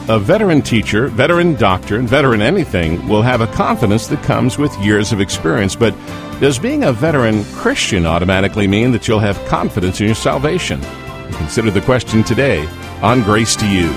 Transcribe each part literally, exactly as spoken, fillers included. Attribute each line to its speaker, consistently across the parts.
Speaker 1: A veteran teacher, veteran doctor, and veteran anything will have a confidence that comes with years of experience. But does being a veteran Christian automatically mean that you'll have confidence in your salvation? Consider the question today on Grace to You.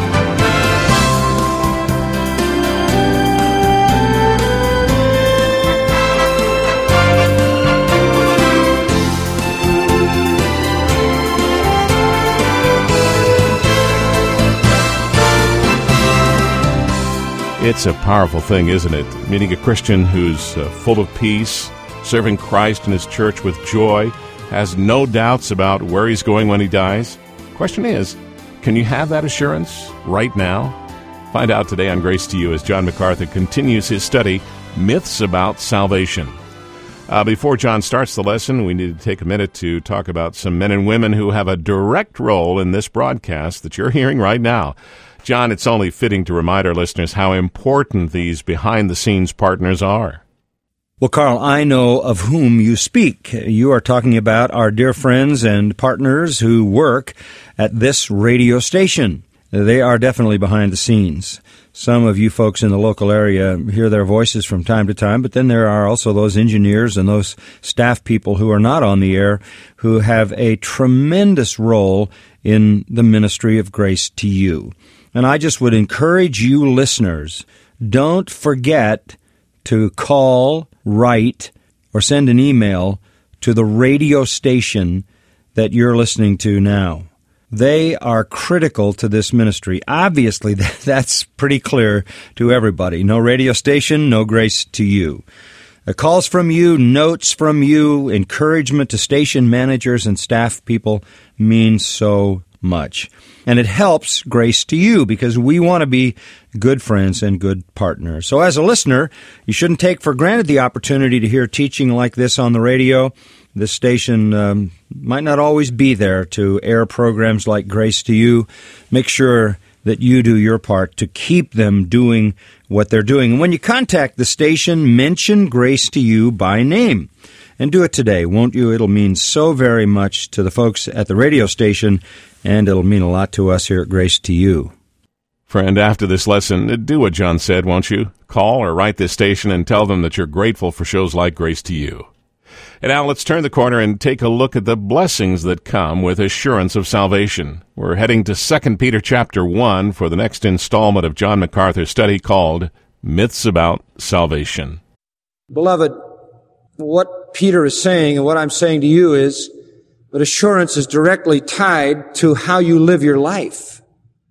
Speaker 1: It's a powerful thing, isn't it? Meeting a Christian who's uh, full of peace, serving Christ and His church with joy, has no doubts about where he's going when he dies. Question is, can you have that assurance right now? Find out today on Grace to You as John MacArthur continues his study, Myths About Salvation. Uh, before John starts the lesson, we need to take a minute to talk about some men and women who have a direct role in this broadcast that you're hearing right now. John, it's only fitting to remind our listeners how important these behind-the-scenes partners are.
Speaker 2: Well, Carl, I know of whom you speak. You are talking about our dear friends and partners who work at this radio station. They are definitely behind the scenes. Some of you folks in the local area hear their voices from time to time, but then there are also those engineers and those staff people who are not on the air who have a tremendous role in the ministry of Grace to You. And I just would encourage you listeners, don't forget to call, write, or send an email to the radio station that you're listening to now. They are critical to this ministry. Obviously, that's pretty clear to everybody. No radio station, no Grace to You. Uh, calls from you, notes from you, encouragement to station managers and staff people means so much. And it helps Grace to You because we want to be good friends and good partners. So as a listener, you shouldn't take for granted the opportunity to hear teaching like this on the radio. This station um, might not always be there to air programs like Grace to You. Make sure that you do your part to keep them doing what they're doing. And when you contact the station, mention Grace to You by name. And do it today, won't you? It'll mean so very much to the folks at the radio station, and it'll mean a lot to us here at Grace to You.
Speaker 1: Friend, after this lesson, do what John said, won't you? Call or write this station and tell them that you're grateful for shows like Grace to You. And now let's turn the corner and take a look at the blessings that come with assurance of salvation. We're heading to Second Peter chapter one for the next installment of John MacArthur's study called Myths About Salvation.
Speaker 3: Beloved, what Peter is saying and what I'm saying to you is that assurance is directly tied to how you live your life.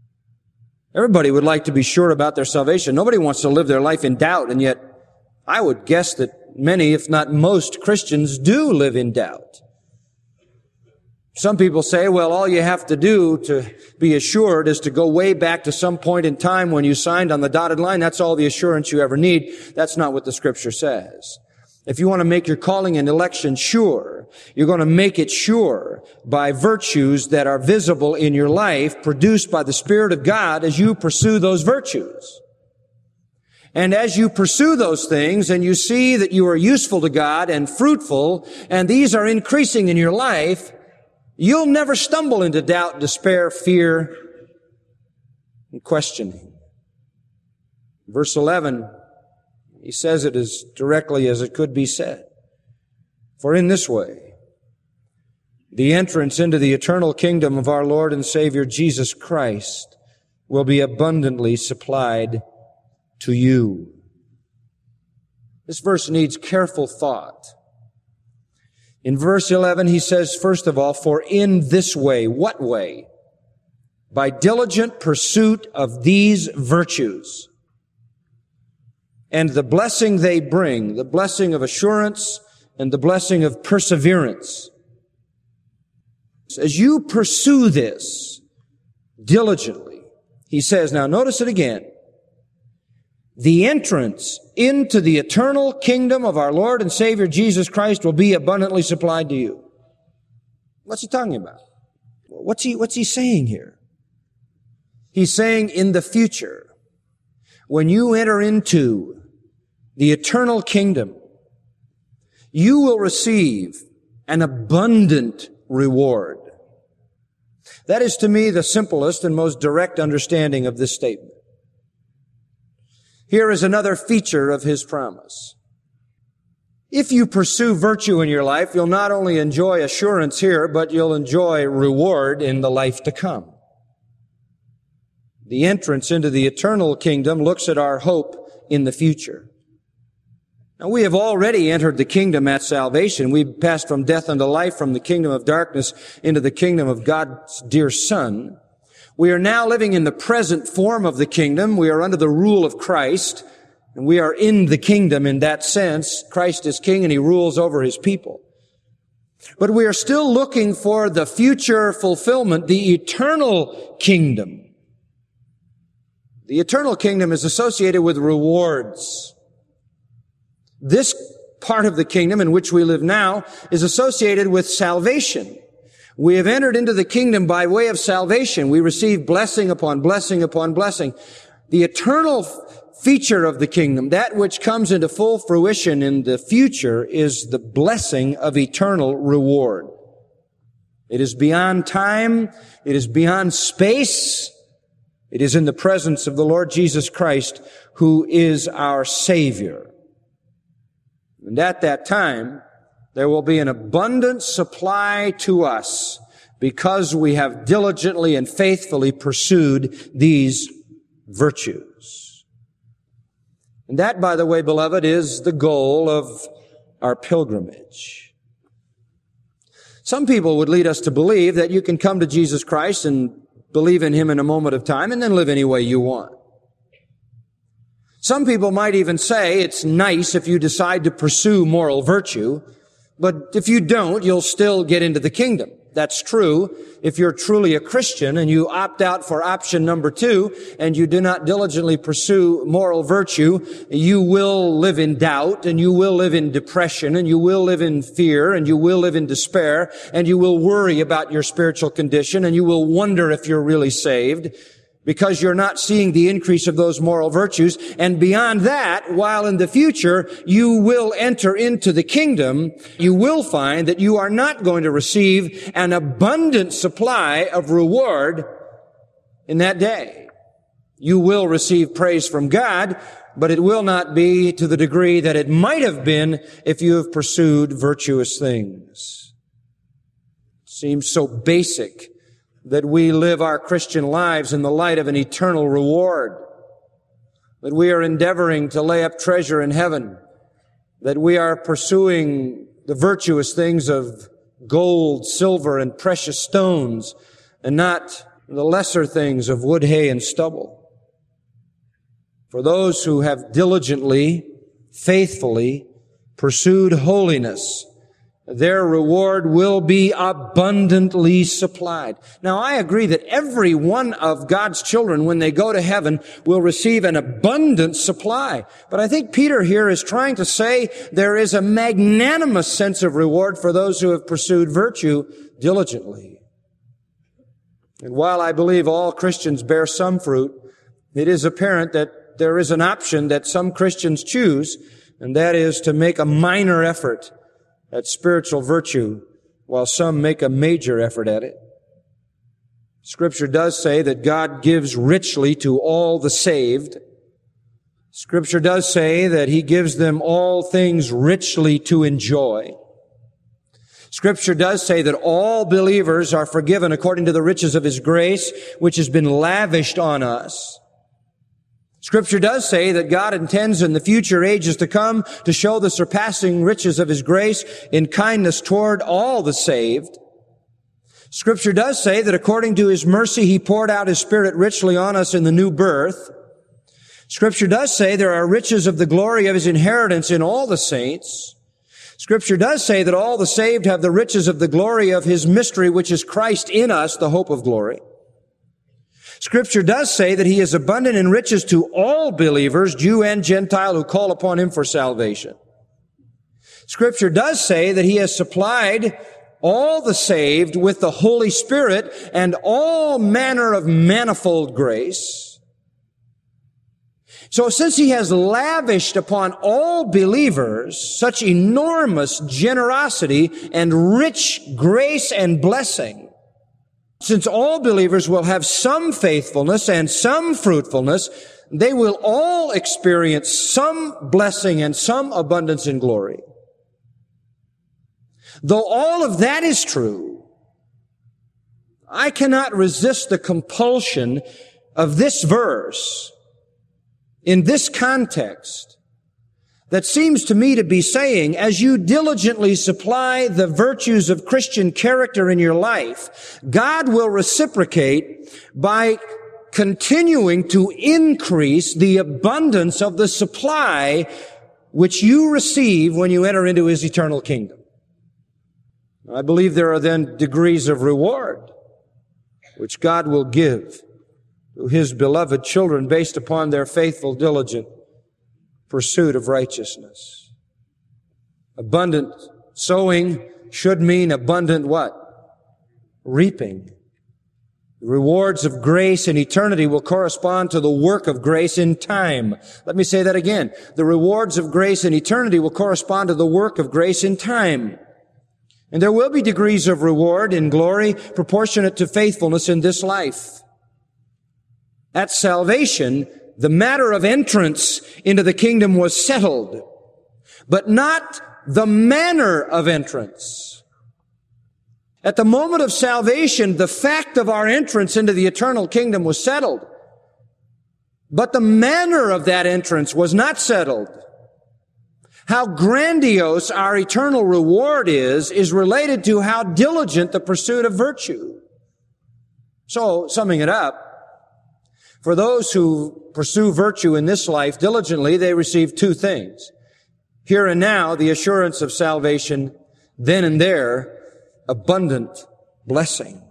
Speaker 3: Everybody would like to be sure about their salvation. Nobody wants to live their life in doubt, and yet I would guess that many, if not most, Christians do live in doubt. Some people say, well, all you have to do to be assured is to go way back to some point in time when you signed on the dotted line. That's all the assurance you ever need. That's not what the Scripture says. If you want to make your calling and election sure, you're going to make it sure by virtues that are visible in your life, produced by the Spirit of God as you pursue those virtues. And as you pursue those things and you see that you are useful to God and fruitful, and these are increasing in your life, you'll never stumble into doubt, despair, fear, and questioning. Verse eleven, he says it as directly as it could be said. For in this way, the entrance into the eternal kingdom of our Lord and Savior Jesus Christ will be abundantly supplied to you. This verse needs careful thought. In verse eleven, he says, first of all, for in this way. What way? By diligent pursuit of these virtues. And the blessing they bring, the blessing of assurance and the blessing of perseverance. As you pursue this diligently, he says, now notice it again, the entrance into the eternal kingdom of our Lord and Savior Jesus Christ will be abundantly supplied to you. What's he talking about? What's he, what's he saying here? He's saying in the future, when you enter into the eternal kingdom, you will receive an abundant reward. That is to me the simplest and most direct understanding of this statement. Here is another feature of his promise. If you pursue virtue in your life, you'll not only enjoy assurance here, but you'll enjoy reward in the life to come. The entrance into the eternal kingdom looks at our hope in the future. Now, we have already entered the kingdom at salvation. We've passed from death unto life, from the kingdom of darkness into the kingdom of God's dear Son. We are now living in the present form of the kingdom. We are under the rule of Christ, and we are in the kingdom in that sense. Christ is king and he rules over his people. But we are still looking for the future fulfillment, the eternal kingdom. The eternal kingdom is associated with rewards. This part of the kingdom in which we live now is associated with salvation. We have entered into the kingdom by way of salvation. We receive blessing upon blessing upon blessing. The eternal feature of the kingdom, that which comes into full fruition in the future, is the blessing of eternal reward. It is beyond time. It is beyond space. It is in the presence of the Lord Jesus Christ, who is our Savior. And at that time, there will be an abundant supply to us because we have diligently and faithfully pursued these virtues. And that, by the way, beloved, is the goal of our pilgrimage. Some people would lead us to believe that you can come to Jesus Christ and believe in him in a moment of time and then live any way you want. Some people might even say it's nice if you decide to pursue moral virtue, but if you don't, you'll still get into the kingdom. That's true if you're truly a Christian and you opt out for option number two and you do not diligently pursue moral virtue. You will live in doubt and you will live in depression and you will live in fear and you will live in despair and you will worry about your spiritual condition and you will wonder if you're really saved, because you're not seeing the increase of those moral virtues. And beyond that, while in the future you will enter into the kingdom, you will find that you are not going to receive an abundant supply of reward in that day. You will receive praise from God, but it will not be to the degree that it might have been if you have pursued virtuous things. It seems so basic that we live our Christian lives in the light of an eternal reward, that we are endeavoring to lay up treasure in heaven, that we are pursuing the virtuous things of gold, silver, and precious stones, and not the lesser things of wood, hay, and stubble. For those who have diligently, faithfully pursued holiness, their reward will be abundantly supplied. Now, I agree that every one of God's children, when they go to heaven, will receive an abundant supply. But I think Peter here is trying to say there is a magnanimous sense of reward for those who have pursued virtue diligently. And while I believe all Christians bear some fruit, it is apparent that there is an option that some Christians choose, and that is to make a minor effort at spiritual virtue, while some make a major effort at it. Scripture does say that God gives richly to all the saved. Scripture does say that he gives them all things richly to enjoy. Scripture does say that all believers are forgiven according to the riches of his grace, which has been lavished on us. Scripture does say that God intends in the future ages to come to show the surpassing riches of his grace in kindness toward all the saved. Scripture does say that according to his mercy, he poured out his Spirit richly on us in the new birth. Scripture does say there are riches of the glory of his inheritance in all the saints. Scripture does say that all the saved have the riches of the glory of his mystery, which is Christ in us, the hope of glory. Scripture does say that he is abundant in riches to all believers, Jew and Gentile, who call upon him for salvation. Scripture does say that he has supplied all the saved with the Holy Spirit and all manner of manifold grace. So since he has lavished upon all believers such enormous generosity and rich grace and blessing, Since all believers will have some faithfulness and some fruitfulness, they will all experience some blessing and some abundance in glory. Though all of that is true, I cannot resist the compulsion of this verse in this context that seems to me to be saying, as you diligently supply the virtues of Christian character in your life, God will reciprocate by continuing to increase the abundance of the supply which you receive when you enter into His eternal kingdom. I believe there are then degrees of reward which God will give to His beloved children based upon their faithful, diligent pursuit of righteousness. Abundant sowing should mean abundant what? Reaping. The rewards of grace in eternity will correspond to the work of grace in time. Let me say that again. The rewards of grace in eternity will correspond to the work of grace in time. And there will be degrees of reward in glory proportionate to faithfulness in this life. At salvation, the matter of entrance into the kingdom was settled, but not the manner of entrance. At the moment of salvation, the fact of our entrance into the eternal kingdom was settled, but the manner of that entrance was not settled. How grandiose our eternal reward is, is related to how diligent the pursuit of virtue. So, summing it up, for those who pursue virtue in this life diligently, they receive two things. Here and now, the assurance of salvation. Then and there, abundant blessing.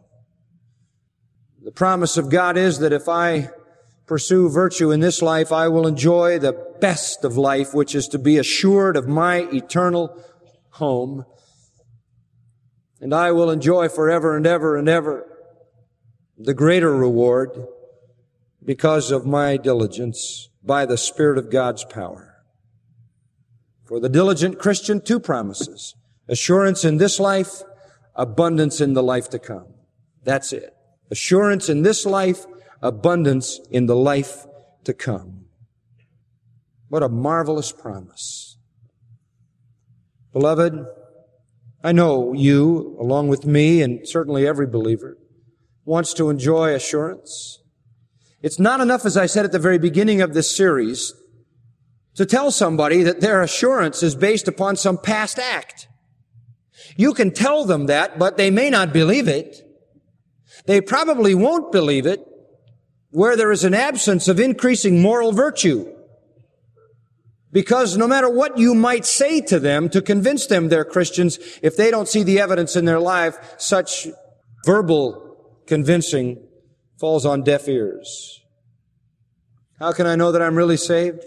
Speaker 3: The promise of God is that if I pursue virtue in this life, I will enjoy the best of life, which is to be assured of my eternal home. And I will enjoy forever and ever and ever the greater reward because of my diligence by the Spirit of God's power. For the diligent Christian, two promises. Assurance in this life, abundance in the life to come. That's it. Assurance in this life, abundance in the life to come. What a marvelous promise. Beloved, I know you, along with me, and certainly every believer, wants to enjoy assurance. It's not enough, as I said at the very beginning of this series, to tell somebody that their assurance is based upon some past act. You can tell them that, but they may not believe it. They probably won't believe it where there is an absence of increasing moral virtue. Because no matter what you might say to them to convince them they're Christians, if they don't see the evidence in their life, such verbal convincing falls on deaf ears. How can I know that I'm really saved?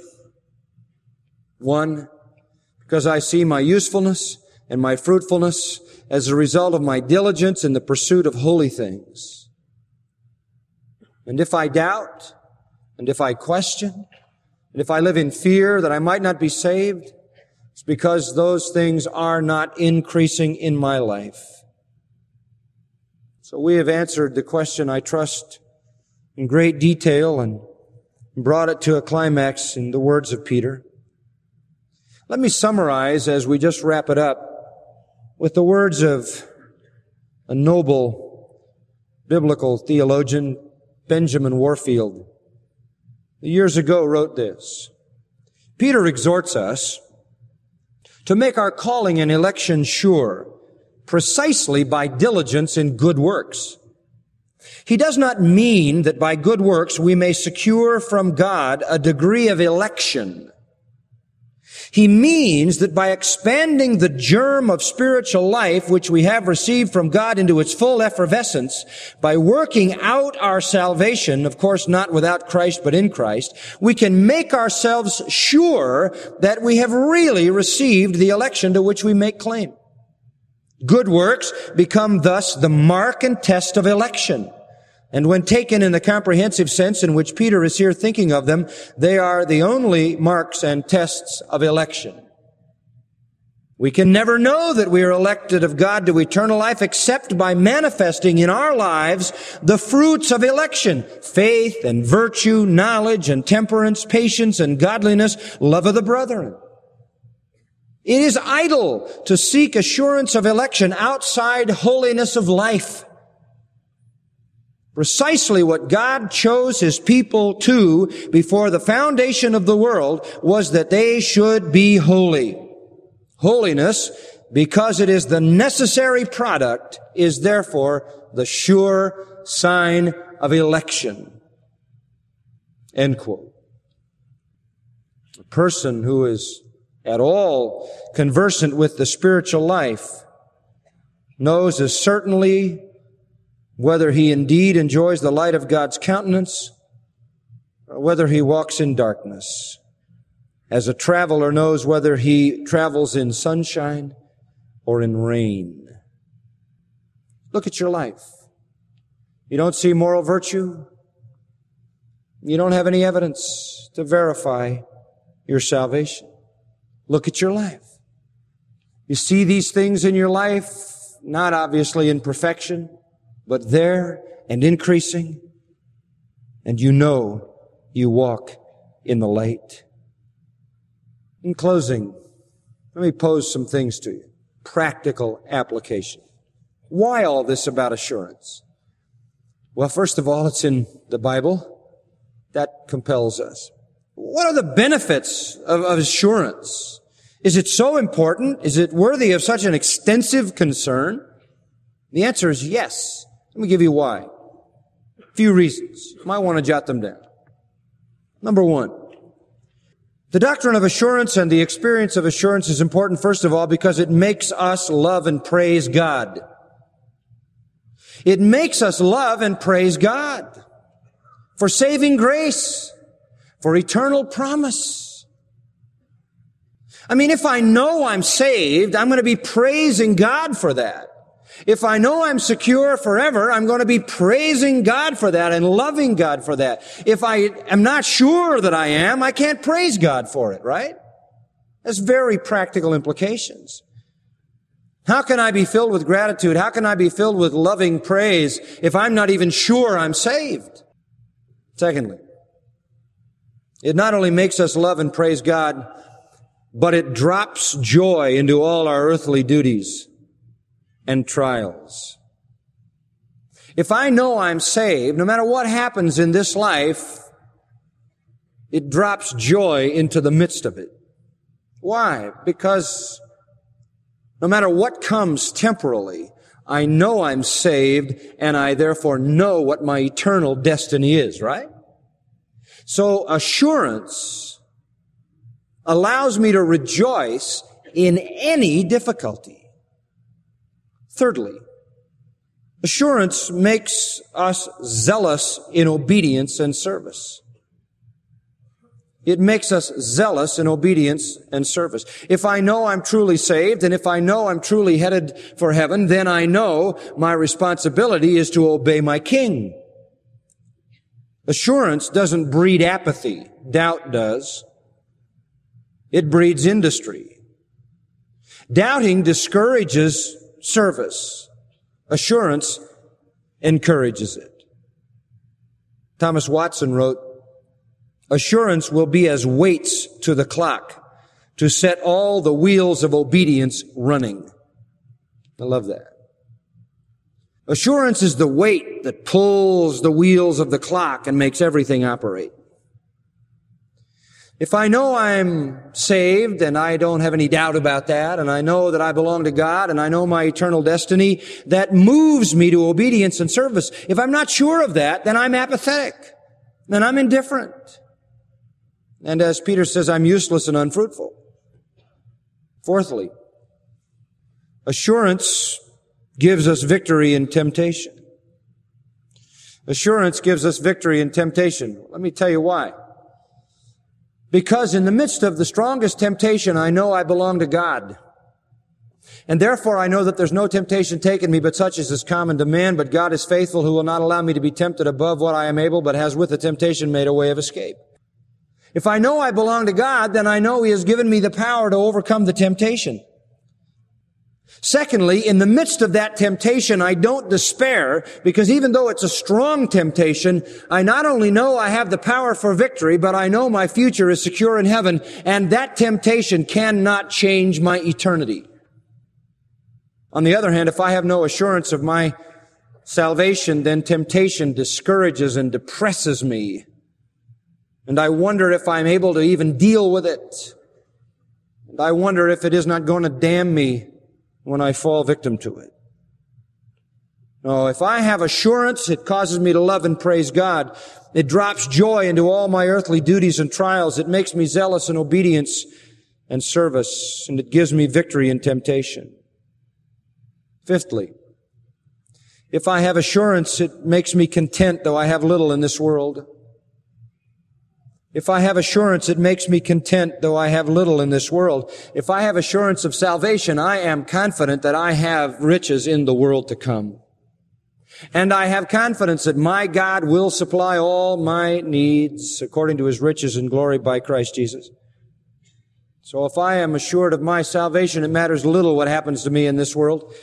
Speaker 3: One, because I see my usefulness and my fruitfulness as a result of my diligence in the pursuit of holy things. And if I doubt, and if I question, and if I live in fear that I might not be saved, it's because those things are not increasing in my life. So we have answered the question, I trust, in great detail and brought it to a climax in the words of Peter. Let me summarize as we just wrap it up with the words of a noble biblical theologian, Benjamin Warfield, who years ago wrote this. Peter exhorts us to make our calling and election sure precisely by diligence in good works. He does not mean that by good works we may secure from God a degree of election. He means that by expanding the germ of spiritual life which we have received from God into its full effervescence, by working out our salvation, of course not without Christ but in Christ, we can make ourselves sure that we have really received the election to which we make claim. Good works become thus the mark and test of election. And when taken in the comprehensive sense in which Peter is here thinking of them, they are the only marks and tests of election. We can never know that we are elected of God to eternal life except by manifesting in our lives the fruits of election: faith and virtue, knowledge and temperance, patience and godliness, love of the brethren. It is idle to seek assurance of election outside holiness of life. Precisely what God chose His people to before the foundation of the world was that they should be holy. Holiness, because it is the necessary product, is therefore the sure sign of election. End quote. A person who is at all conversant with the spiritual life knows as certainly whether he indeed enjoys the light of God's countenance or whether he walks in darkness, as a traveler knows whether he travels in sunshine or in rain. Look at your life. You don't see moral virtue. You don't have any evidence to verify your salvation. Look at your life. You see these things in your life, not obviously in perfection, but there and increasing, and you know you walk in the light. In closing, let me pose some things to you. Practical application. Why all this about assurance? Well, first of all, it's in the Bible. That compels us. What are the benefits of, of assurance? Is it so important? Is it worthy of such an extensive concern? The answer is yes. Let me give you why. A few reasons. You might want to jot them down. Number one, the doctrine of assurance and the experience of assurance is important, first of all, because it makes us love and praise God. It makes us love and praise God for saving grace, for eternal promise. I mean, if I know I'm saved, I'm going to be praising God for that. If I know I'm secure forever, I'm going to be praising God for that and loving God for that. If I am not sure that I am, I can't praise God for it, right? That's very practical implications. How can I be filled with gratitude? How can I be filled with loving praise if I'm not even sure I'm saved? Secondly, it not only makes us love and praise God, but it drops joy into all our earthly duties and trials. If I know I'm saved, no matter what happens in this life, it drops joy into the midst of it. Why? Because no matter what comes temporally, I know I'm saved, and I therefore know what my eternal destiny is, right? So assurance allows me to rejoice in any difficulty. Thirdly, assurance makes us zealous in obedience and service. It makes us zealous in obedience and service. If I know I'm truly saved, and if I know I'm truly headed for heaven, then I know my responsibility is to obey my King. Assurance doesn't breed apathy. Doubt does. It breeds industry. Doubting discourages service. Assurance encourages it. Thomas Watson wrote, "Assurance will be as weights to the clock to set all the wheels of obedience running." I love that. Assurance is the weight that pulls the wheels of the clock and makes everything operate. If I know I'm saved, and I don't have any doubt about that, and I know that I belong to God, and I know my eternal destiny, that moves me to obedience and service. If I'm not sure of that, then I'm apathetic. Then I'm indifferent. And as Peter says, I'm useless and unfruitful. Fourthly, assurance gives us victory in temptation. Assurance gives us victory in temptation. Let me tell you why. Because in the midst of the strongest temptation, I know I belong to God. And therefore I know that there's no temptation taken me but such as is common to man, but God is faithful, who will not allow me to be tempted above what I am able, but has with the temptation made a way of escape. If I know I belong to God, then I know He has given me the power to overcome the temptation. Secondly, in the midst of that temptation, I don't despair, because even though it's a strong temptation, I not only know I have the power for victory, but I know my future is secure in heaven, and that temptation cannot change my eternity. On the other hand, if I have no assurance of my salvation, then temptation discourages and depresses me, and I wonder if I'm able to even deal with it. And I wonder if it is not going to damn me when I fall victim to it. No, if I have assurance, it causes me to love and praise God. It drops joy into all my earthly duties and trials. It makes me zealous in obedience and service, and it gives me victory in temptation. Fifthly, if I have assurance, it makes me content, though I have little in this world. If I have assurance, it makes me content, though I have little in this world. If I have assurance of salvation, I am confident that I have riches in the world to come. And I have confidence that my God will supply all my needs according to His riches and glory by Christ Jesus. So if I am assured of my salvation, it matters little what happens to me in this world.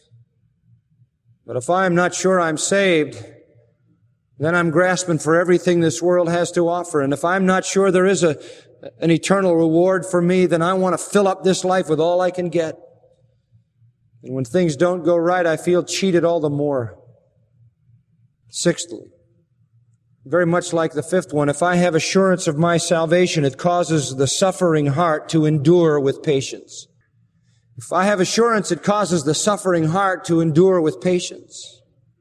Speaker 3: But if I am not sure I'm saved, then I'm grasping for everything this world has to offer. And if I'm not sure there is a, an eternal reward for me, then I want to fill up this life with all I can get. And when things don't go right, I feel cheated all the more. Sixthly, very much like the fifth one, if I have assurance of my salvation, it causes the suffering heart to endure with patience. If I have assurance, it causes the suffering heart to endure with patience.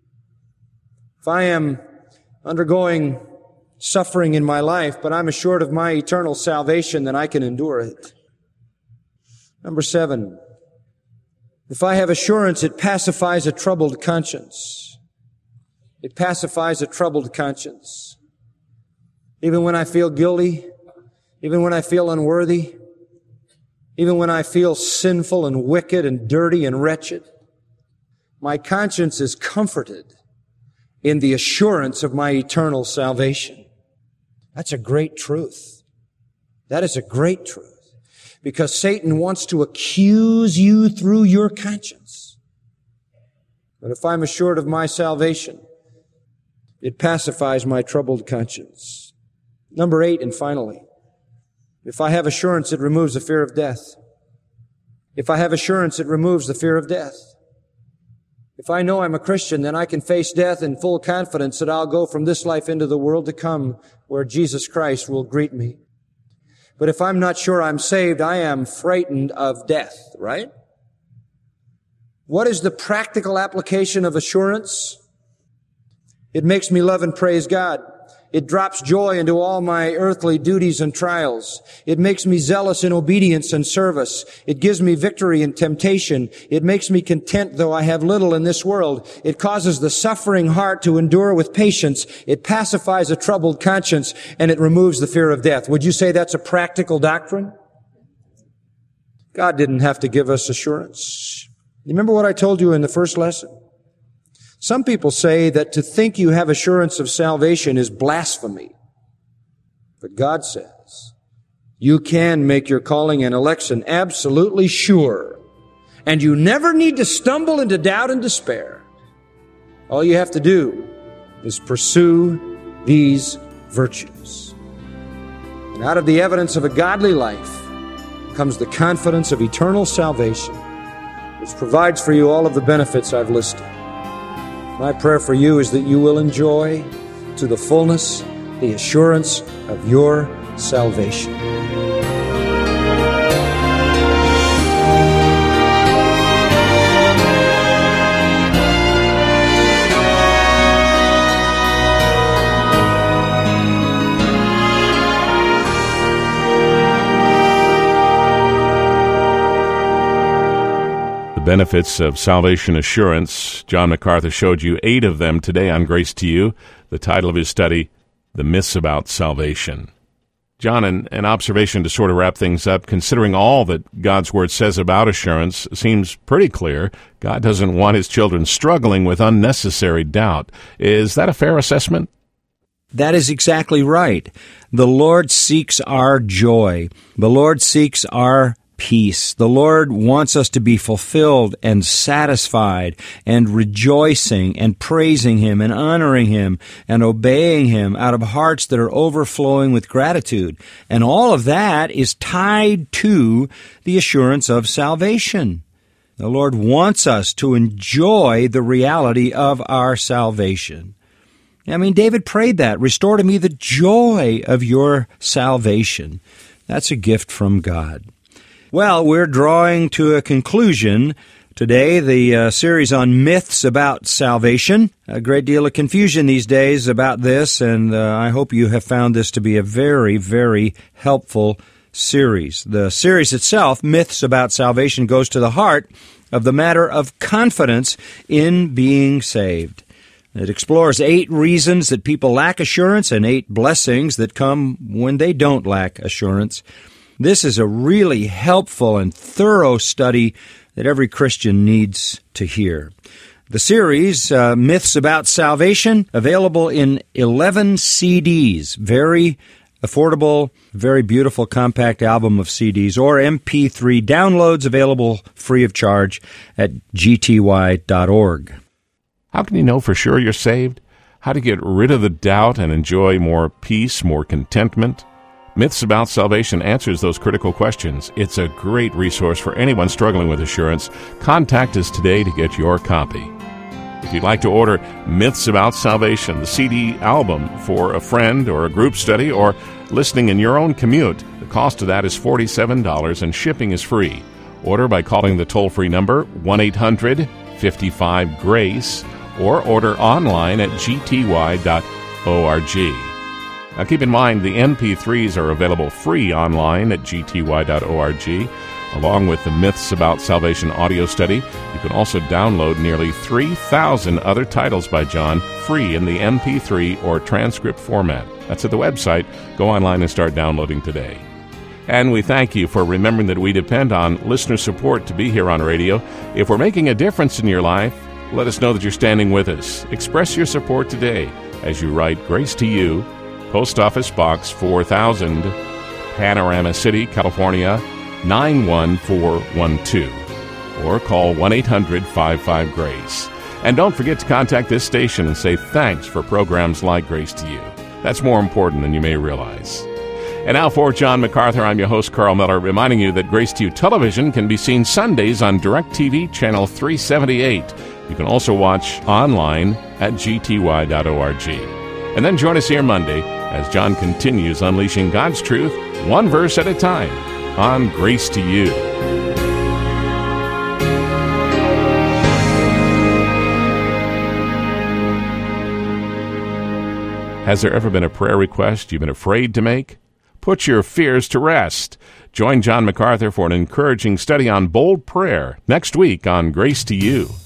Speaker 3: If I am undergoing suffering in my life, but I'm assured of my eternal salvation, then I can endure it. Number seven, if I have assurance, it pacifies a troubled conscience. It pacifies a troubled conscience. Even when I feel guilty, even when I feel unworthy, even when I feel sinful and wicked and dirty and wretched, my conscience is comforted in the assurance of my eternal salvation. That's a great truth. That is a great truth. Because Satan wants to accuse you through your conscience. But if I'm assured of my salvation, it pacifies my troubled conscience. Number eight, and finally, if I have assurance, it removes the fear of death. If I have assurance, it removes the fear of death. If I know I'm a Christian, then I can face death in full confidence that I'll go from this life into the world to come where Jesus Christ will greet me. But if I'm not sure I'm saved, I am frightened of death, right? What is the practical application of assurance? It makes me love and praise God. It drops joy into all my earthly duties and trials. It makes me zealous in obedience and service. It gives me victory in temptation. It makes me content though I have little in this world. It causes the suffering heart to endure with patience. It pacifies a troubled conscience, and it removes the fear of death. Would you say that's a practical doctrine? God didn't have to give us assurance. You remember what I told you in the first lesson? Some people say that to think you have assurance of salvation is blasphemy. But God says, you can make your calling and election absolutely sure, and you never need to stumble into doubt and despair. All you have to do is pursue these virtues. And out of the evidence of a godly life comes the confidence of eternal salvation, which provides for you all of the benefits I've listed. My prayer for you is that you will enjoy to the fullness the assurance of your salvation.
Speaker 1: Benefits of salvation assurance. John MacArthur showed you eight of them today on Grace to You. The title of his study, The Myths About Salvation. John, an, an observation to sort of wrap things up, considering all that God's Word says about assurance, seems pretty clear. God doesn't want His children struggling with unnecessary doubt. Is that a fair assessment?
Speaker 2: That is exactly right. The Lord seeks our joy. The Lord seeks our peace. The Lord wants us to be fulfilled and satisfied and rejoicing and praising Him and honoring Him and obeying Him out of hearts that are overflowing with gratitude. And all of that is tied to the assurance of salvation. The Lord wants us to enjoy the reality of our salvation. I mean, David prayed that, restore to me the joy of your salvation. That's a gift from God. Well, we're drawing to a conclusion today, the uh, series on myths about salvation. A great deal of confusion these days about this, and uh, I hope you have found this to be a very, very helpful series. The series itself, Myths About Salvation, goes to the heart of the matter of confidence in being saved. It explores eight reasons that people lack assurance and eight blessings that come when they don't lack assurance. This is a really helpful and thorough study that every Christian needs to hear. The series, uh, Myths About Salvation, available in eleven C Ds, very affordable, very beautiful compact album of C Ds, or M P three downloads available free of charge at G T Y dot org.
Speaker 1: How can you know for sure you're saved? How to get rid of the doubt and enjoy more peace, more contentment? Myths About Salvation answers those critical questions. It's a great resource for anyone struggling with assurance. Contact us today to get your copy. If you'd like to order Myths About Salvation, the C D album for a friend or a group study or listening in your own commute, the cost of that is forty-seven dollars and shipping is free. Order by calling the toll-free number one eight hundred fifty-five GRACE or order online at G T Y dot org. Now keep in mind the M P threes are available free online at G T Y dot org. Along with the Myths About Salvation audio study, you can also download nearly three thousand other titles by John free in the M P three or transcript format. That's at the website. Go online and start downloading today. And we thank you for remembering that we depend on listener support to be here on radio. If we're making a difference in your life, let us know that you're standing with us. Express your support today as you write Grace to You, Post Office Box four thousand, Panorama City, California, nine one four one two, or call one eight hundred fifty-five GRACE. And don't forget to contact this station and say thanks for programs like Grace to You. That's more important than you may realize. And now for John MacArthur, I'm your host, Carl Miller, reminding you that Grace to You television can be seen Sundays on DirecTV Channel three seventy-eight. You can also watch online at G T Y dot org. And then join us here Monday as John continues unleashing God's truth, one verse at a time, on Grace to You. Has there ever been a prayer request you've been afraid to make? Put your fears to rest. Join John MacArthur for an encouraging study on bold prayer next week on Grace to You.